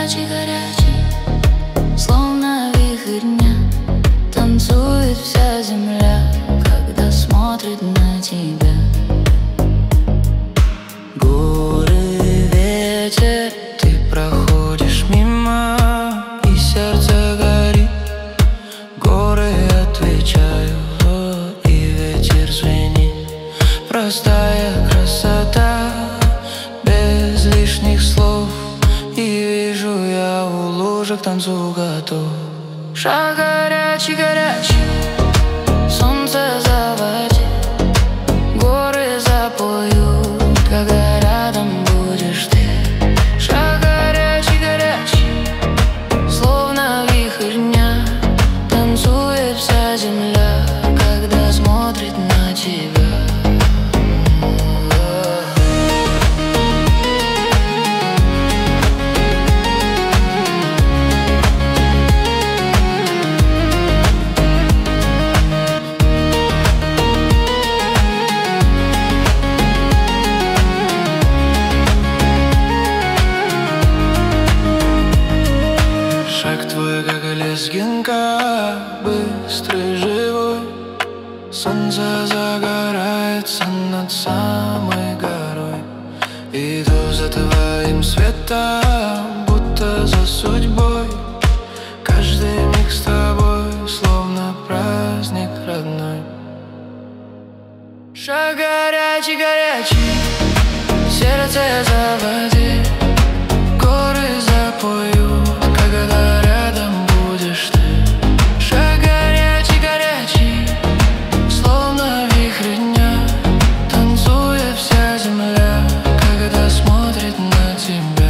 горячий, словно вихрь дня. Танцует вся земля, когда смотрит на тебя. Горы, ветер, ты проходишь мимо, и сердце горит. Горы отвечают, и ветер звенит. Простая красота, без лишних слов. И вижу я у лужек танцу готов. Шаг горячий, горячий, солнце за воде. Горы запоют, когда рядом будешь ты. Шаг горячий, горячий, словно вихрь дня. Танцует вся земля, когда смотрит на тебя. Шаг твой, как лезгинка, быстрый, живой. Солнце загорается над самой горой. Иду за твоим светом, будто за судьбой. Каждый миг с тобой, словно праздник родной. Шаг горячий, горячий, сердце заводи. Горы запоют, когда рядом будешь ты. Шаг горячий, горячий, словно вихрь дня. Танцует вся земля, когда смотрит на тебя.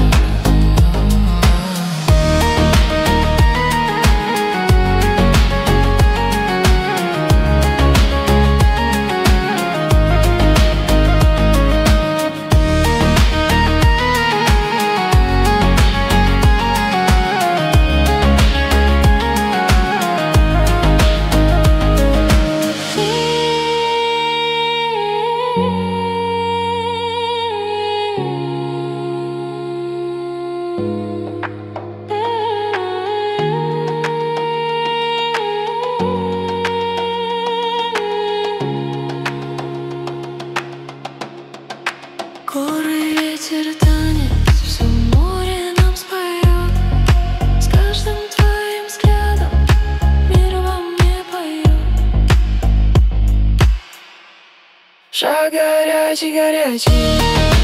Горы, ветер, танец, все море нам споет. С каждым твоим взглядом мир во мне поет. Шаг горячий, горячий.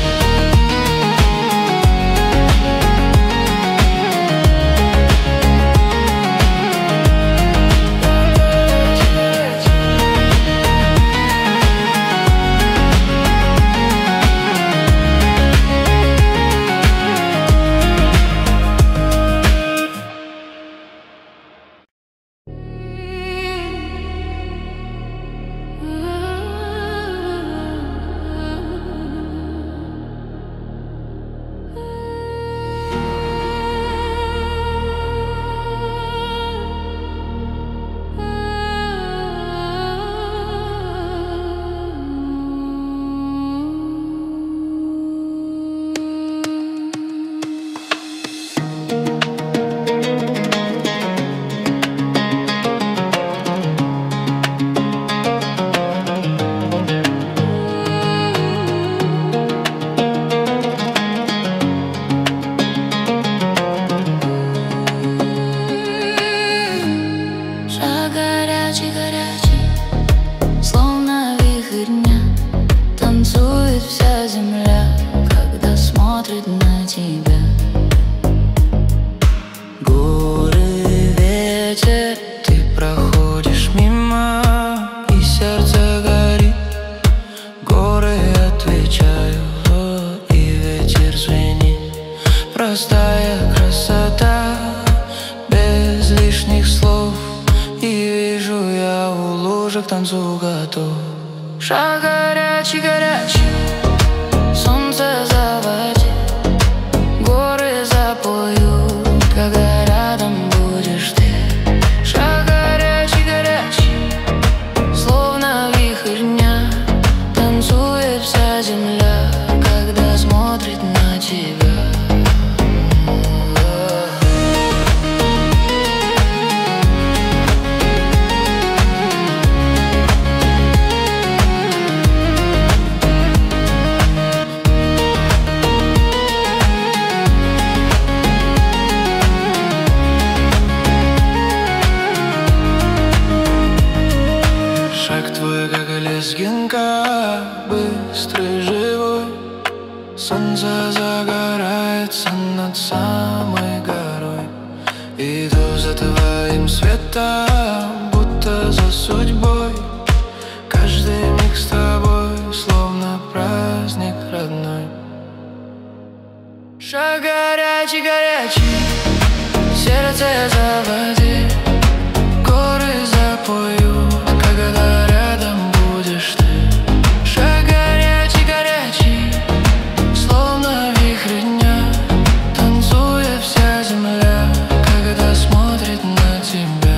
Простая красота, без лишних слов. И вижу я у лужек танцу готов. Шаг горячий, горячий, солнце за воде. Горы запоют, когда рядом будешь ты. Шаг горячий, горячий, словно вихрь дня. Танцует вся земля, когда смотрит на тебя. загорается над самой горой. Иду за твоим светом, будто за судьбой. Каждый миг с тобой, словно праздник родной. Шаг горячий, горячий, сердце заводи. Горы запоют, когда рядом будешь ты. Шаг горячий, горячий, словно вихрь дня. Танцует вся земля, когда смотрит на тебя.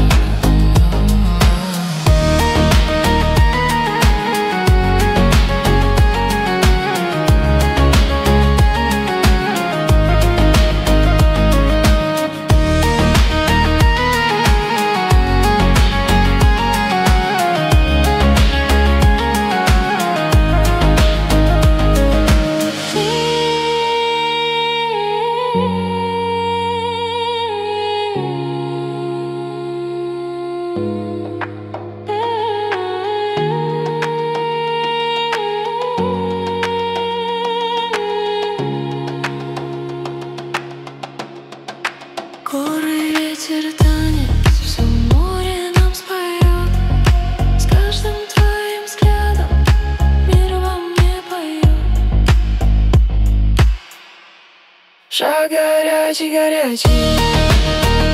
Горы, ветер, танец, все море нам споет. С каждым твоим взглядом мир во мне поет. Шаг горячий, горячий,